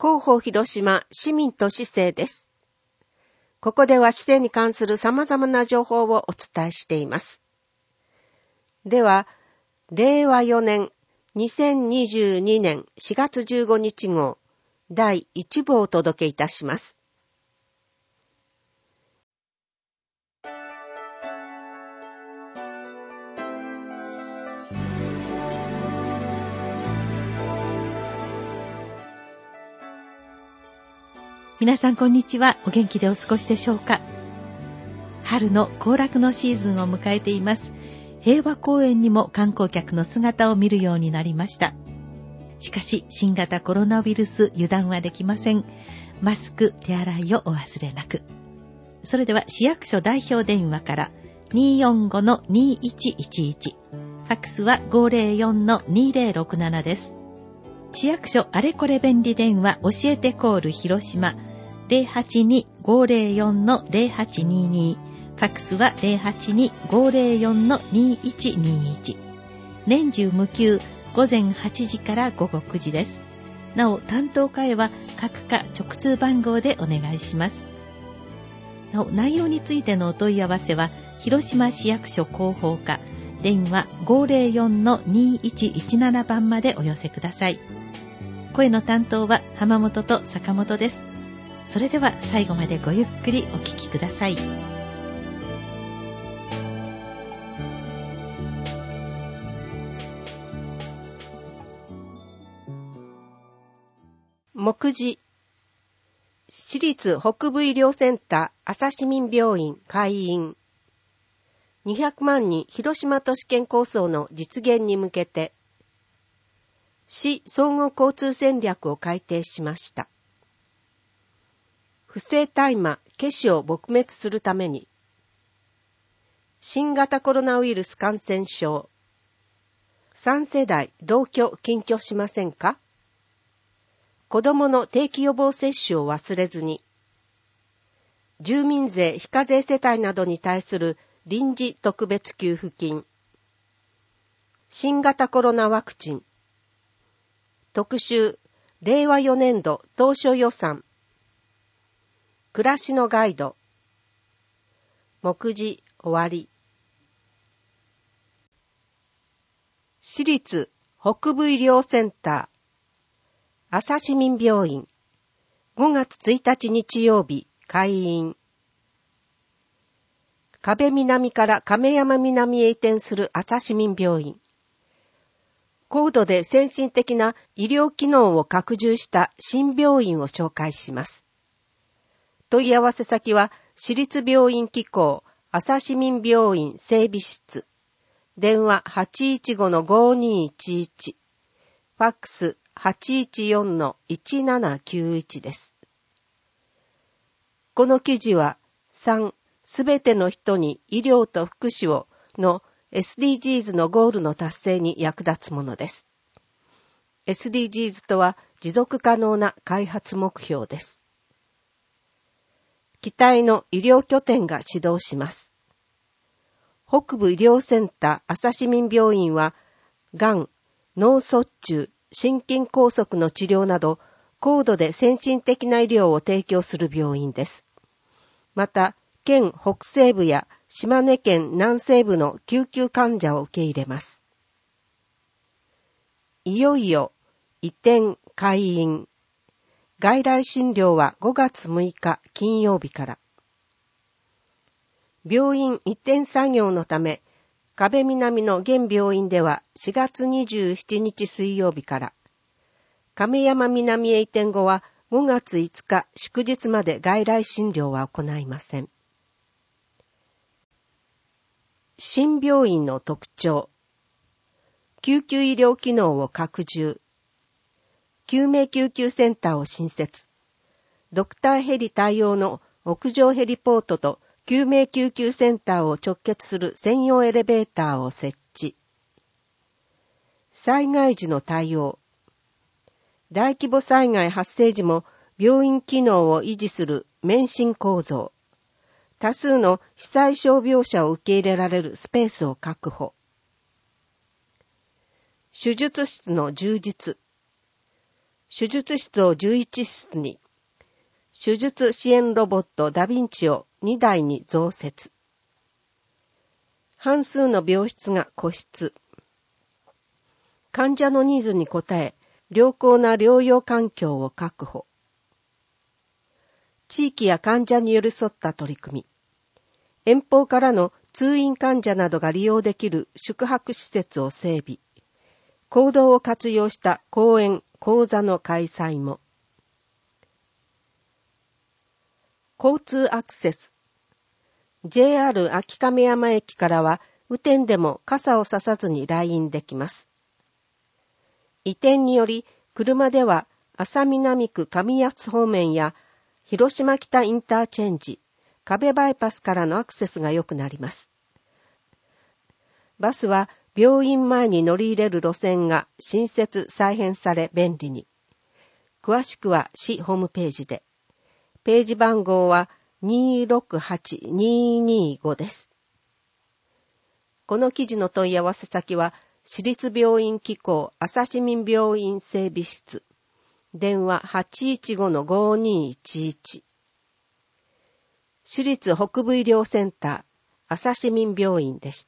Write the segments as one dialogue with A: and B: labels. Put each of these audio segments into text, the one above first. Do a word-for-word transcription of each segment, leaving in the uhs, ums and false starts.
A: 広報広島市民と市政です。ここでは市政に関する様々な情報をお伝えしています。では、れいわよねんにせんにじゅうにねんしがつじゅうごにち号だいいち部をお届けいたします。
B: 皆さんこんにちは。お元気でお過ごしでしょうか。春の行楽のシーズンを迎えています。平和公園にも観光客の姿を見るようになりました。しかし新型コロナウイルス油断はできません。マスク、手洗いをお忘れなく。それでは市役所代表電話から にーよんごのにーいちいちいち、ファックスは ごーぜろよんのにーぜろろくなな です。市役所あれこれ便利電話教えてコール広島 ゼロはちに ごーぜろよんのゼロはちにーにー、ファックスは ゼロはちに ごーぜろよんのにーいちにーいち。年中無休、午前はちじから午後くじです。なお担当課へは各課直通番号でお願いします。なお内容についてのお問い合わせは広島市役所広報課電話 ごーぜろよんのにーいちいちなな 番までお寄せください。声の担当は浜本と坂本です。それでは最後までごゆっくりお聞きください。
A: 目次、市立北部医療センター朝市民病院開院。にひゃくまんにん広島都市圏構想の実現に向けて、市総合交通戦略を改定しました。不正大麻、ケシを撲滅するために、新型コロナウイルス感染症、さん世代同居近居しませんか？子どもの定期予防接種を忘れずに、住民税非課税世帯などに対する臨時特別給付金、新型コロナワクチン、特集れいわよねんど当初予算、暮らしのガイド、目次終わり。市立北部医療センター朝市民病院ごがつついたち日曜日開院。壁南から亀山南へ移転する朝市民病院。高度で先進的な医療機能を拡充した新病院を紹介します。問い合わせ先は市立病院機構朝市民病院整備室。電話 はちいちごのごーにーいちいち。ファックス はちいちよんのいちななきゅういち です。この記事はさん、すべての人に医療と福祉をの エスディージーズ のゴールの達成に役立つものです。エスディージーズ とは持続可能な開発目標です。期待の医療拠点が始動します。北部医療センター朝市民病院は、がん、脳卒中、心筋梗塞の治療など、高度で先進的な医療を提供する病院です。また、県北西部や島根県南西部の救急患者を受け入れます。いよいよ移転開院。外来診療はごがつむいか金曜日から。病院移転作業のため、壁南の現病院ではしがつにじゅうしちにち水曜日から、亀山南へ移転後はごがついつか祝日まで外来診療は行いません。新病院の特徴。救急医療機能を拡充。救命救急センターを新設。ドクターヘリ対応の屋上ヘリポートと救命救急センターを直結する専用エレベーターを設置。災害時の対応。大規模災害発生時も病院機能を維持する免震構造。多数の被災傷病者を受け入れられるスペースを確保。手術室の充実。 手術室をじゅういち室に、手術支援ロボットダヴィンチをにだいに増設。半数の病室が個室。患者のニーズに応え、良好な療養環境を確保。地域や患者に寄り添った取り組み。遠方からの通院患者などが利用できる宿泊施設を整備。行動を活用した講演、講座の開催も。交通アクセス。ジェイアール 秋亀山駅からは雨天でも傘をささずに来院できます。移転により車では安佐南区上安方面や広島北インターチェンジ、壁バイパスからのアクセスが良くなります。バスは病院前に乗り入れる路線が新設再編され便利に。詳しくは市ホームページで。ページ番号はにーろくはちにーにーごです。この記事の問い合わせ先は、市立病院機構朝市民病院整備室。電話 はちいちごのごにーいちいち。市立北部医療センター朝市民病院でした。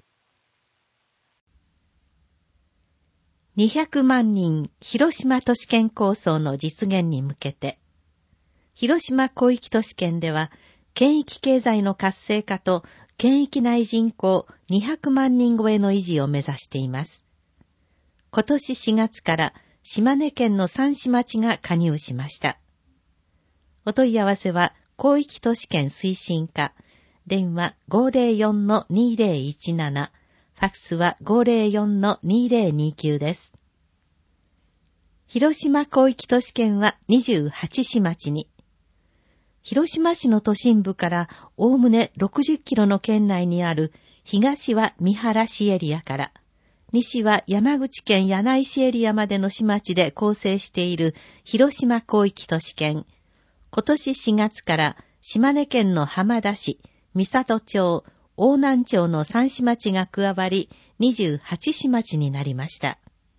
B: にひゃくまんにん広島都市圏構想の実現に向けて、広島広域都市圏では、県域経済の活性化と県域内人口にひゃくまんにん超えの維持を目指しています。今年しがつから島根県のさん市町が加入しました。お問い合わせは広域都市圏推進課、電話 ごーぜろよんのにーぜろいちなな、ファックスは ごーぜろよんのにーぜろにきゅう です。広島広域都市圏はにじゅうはち市町に、広島市の都心部からおおむねろくじゅっキロの圏内にある東は三原市エリアから、西は山口県柳井市エリアまでの市町で構成している広島広域都市圏。今年しがつから島根県の浜田市、三郷町、大南町のさん市町が加わりにじゅうはち市町になりました。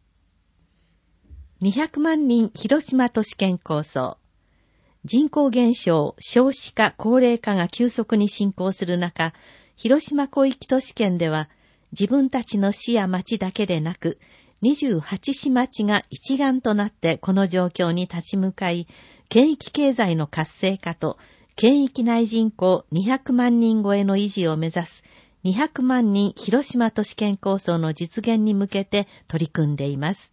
B: にひゃくまんにん広島都市圏構想。人口減少、少子化、高齢化が急速に進行する中、広島広域都市圏では、自分たちの市や町だけでなく、にじゅうはち市町が一丸となってこの状況に立ち向かい、県域経済の活性化と、県域内人口にひゃくまんにん超えの維持を目指す、にひゃくまんにん広島都市圏構想の実現に向けて取り組んでいます。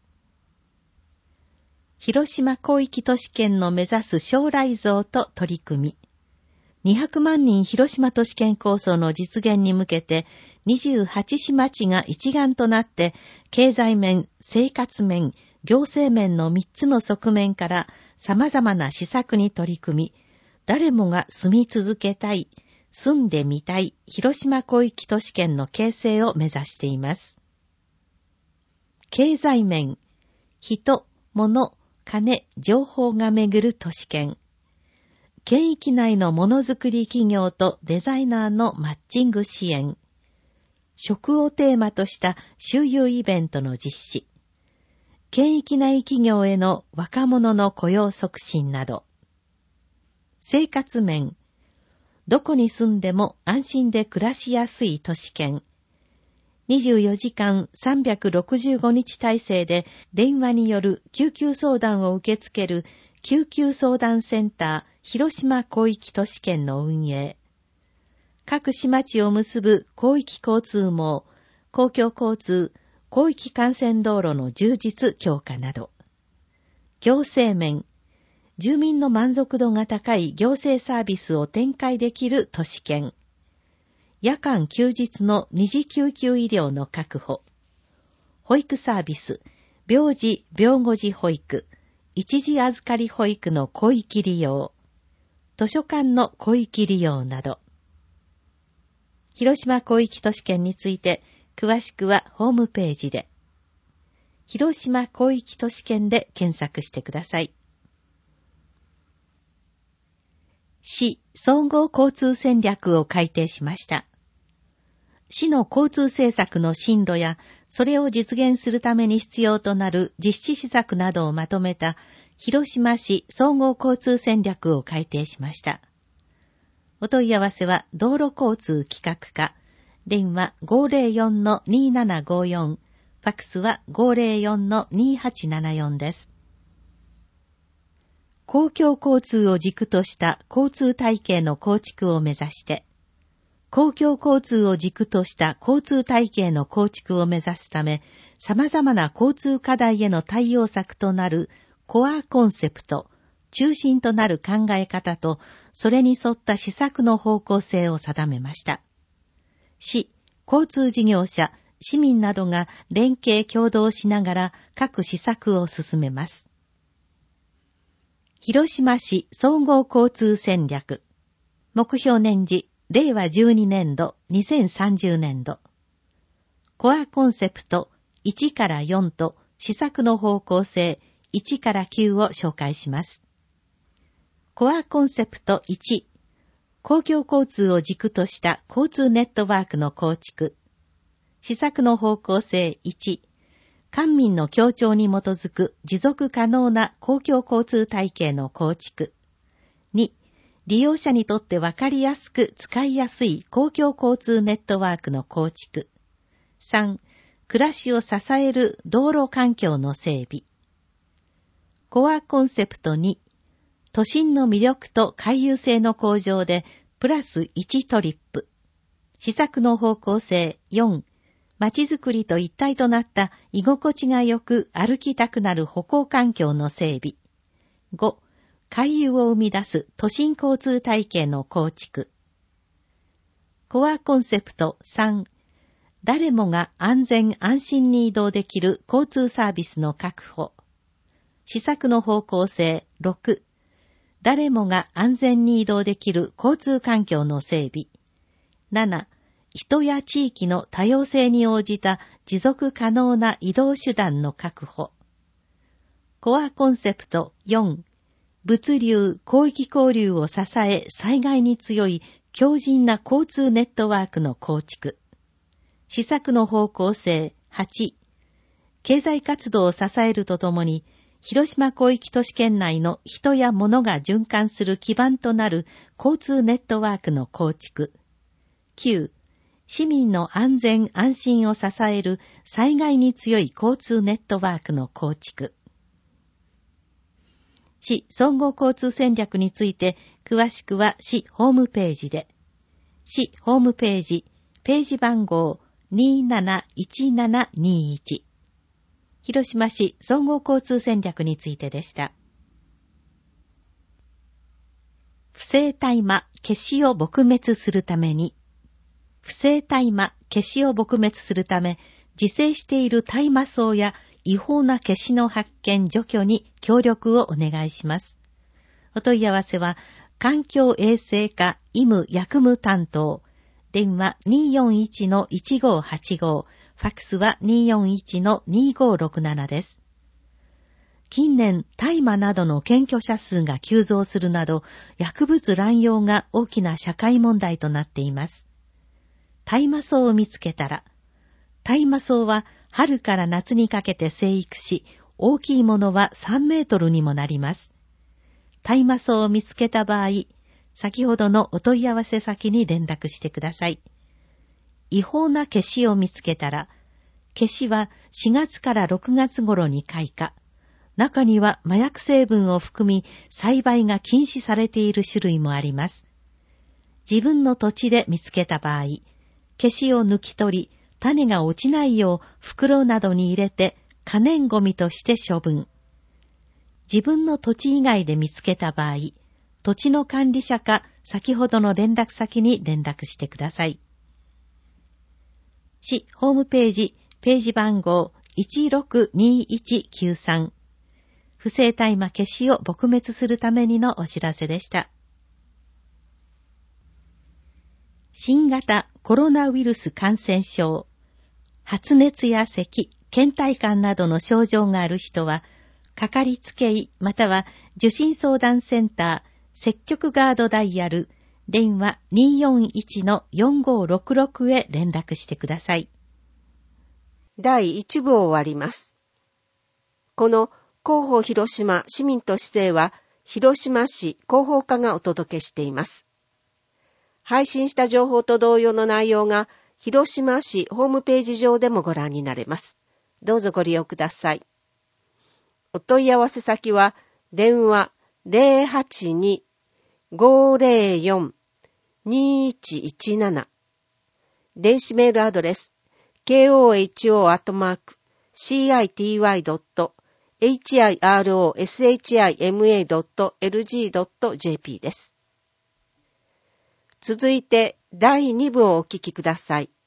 B: 広島広域都市圏の目指す将来像と取り組み。にひゃくまんにん広島都市圏構想の実現に向けて、にじゅうはち市町が一丸となって、経済面、生活面、行政面のみっつの側面から様々な施策に取り組み、誰もが住み続けたい、住んでみたい広島広域都市圏の形成を目指しています。経済面、人、物、金、情報がめぐる都市圏。県域内のものづくり企業とデザイナーのマッチング支援。食をテーマとした周遊イベントの実施。県域内企業への若者の雇用促進など。生活面。どこに住んでも安心で暮らしやすい都市圏。にじゅうよじかんさんびゃくろくじゅうごにち体制で電話による救急相談を受け付ける救急相談センター広島広域都市圏の運営。各市町を結ぶ広域交通網、公共交通、広域幹線道路の充実強化など。行政面。住民の満足度が高い行政サービスを展開できる都市圏。夜間休日の二次救急医療の確保。保育サービス、病児・病後児保育、一時預かり保育の広域利用。図書館の広域利用など。広島広域都市圏について、詳しくはホームページで。広島広域都市圏で検索してください。市総合交通戦略を改定しました。 市の交通政策の進路や、それを実現するために必要となる実施施策などをまとめた広島市総合交通戦略を改定しました。お問い合わせは道路交通企画課、電話 ごーぜろよんのにーななごーよん、ファックスは ごーぜろよんのにーはちななよん です。公共交通を軸とした交通体系の構築を目指して、公共交通を軸とした交通体系の構築を目指すため、様々な交通課題への対応策となるコアコンセプト、中心となる考え方と、それに沿った施策の方向性を定めました。市、交通事業者、市民などが連携協働しながら各施策を進めます。広島市総合交通戦略。目標年次、れいわじゅうにねんど、にせんさんじゅうねんど。コアコンセプトいちからよんと施策の方向性いちからきゅうを紹介します。コアコンセプトいち、公共交通を軸とした交通ネットワークの構築。施策の方向性いち、官民の協調に基づく持続可能な公共交通体系の構築。に、利用者にとってわかりやすく使いやすい公共交通ネットワークの構築。さん、暮らしを支える道路環境の整備。コアコンセプトに、都心の魅力と回遊性の向上でプラスいちトリップ。施策の方向性よん、街づくりと一体となった居心地がよく歩きたくなる歩行環境の整備。ご、回遊を生み出す都心交通体系の構築。コアコンセプトさん、誰もが安全安心に移動できる交通サービスの確保。施策の方向性ろく、誰もが安全に移動できる交通環境の整備。なな、人や地域の多様性に応じた持続可能な移動手段の確保。コアコンセプトよん、物流・広域交流を支え災害に強い強靭な交通ネットワークの構築。施策の方向性はち、経済活動を支えるとともに、広島広域都市圏内の人や物が循環する基盤となる交通ネットワークの構築。きゅう、市民の安全安心を支える災害に強い交通ネットワークの構築。市総合交通戦略について詳しくは市ホームページで。市ホームページ、ページ番号にーなないちななにいち。広島市総合交通戦略についてでした。不正大麻消しを撲滅するために、不正大麻消しを撲滅するため、自生している大麻草や違法な消しの発見除去に協力をお願いします。お問い合わせは、環境衛生課医務薬務担当、電話 にーよんいちのいちごーはちごー、ファックスは にーよんいちのにーごーろくなな です。近年、大麻などの検挙者数が急増するなど、薬物乱用が大きな社会問題となっています。大麻草を見つけたら、大麻草は春から夏にかけて生育し、大きいものはさんメートルにもなります。大麻草を見つけた場合、先ほどのお問い合わせ先に連絡してください。違法な消しを見つけたら、消しはしがつからろくがつ頃に開花。中には麻薬成分を含み、栽培が禁止されている種類もあります。自分の土地で見つけた場合、消しを抜き取り、種が落ちないよう袋などに入れて可燃ゴミとして処分。自分の土地以外で見つけた場合、土地の管理者か先ほどの連絡先に連絡してください。市ホームページ、ページ番号いちろくにいちきゅうさん。不正大麻消しを撲滅するためにのお知らせでした。新型コロナウイルス感染症、発熱や咳、倦怠感などの症状がある人は、かかりつけ医または受診相談センター、積極ガードダイヤル電話 にーよんいちのよんごろくろく へ連絡してください。
A: だいいち部を終わります。この広報広島市民と市政は広島市広報課がお届けしています。配信した情報と同様の内容が広島市ホームページ上でもご覧になれます。どうぞご利用ください。お問い合わせ先は電話 ゼロはちに ごゼロよん にいちいちなな 電子メールアドレス ケーオーエイチオー アットマーク シーアイティーワイ ドット エイチアイアールオーエスエイチアイエムエー ドット エルジー ドット ジェーピー です。続いてだいに部をお聞きください。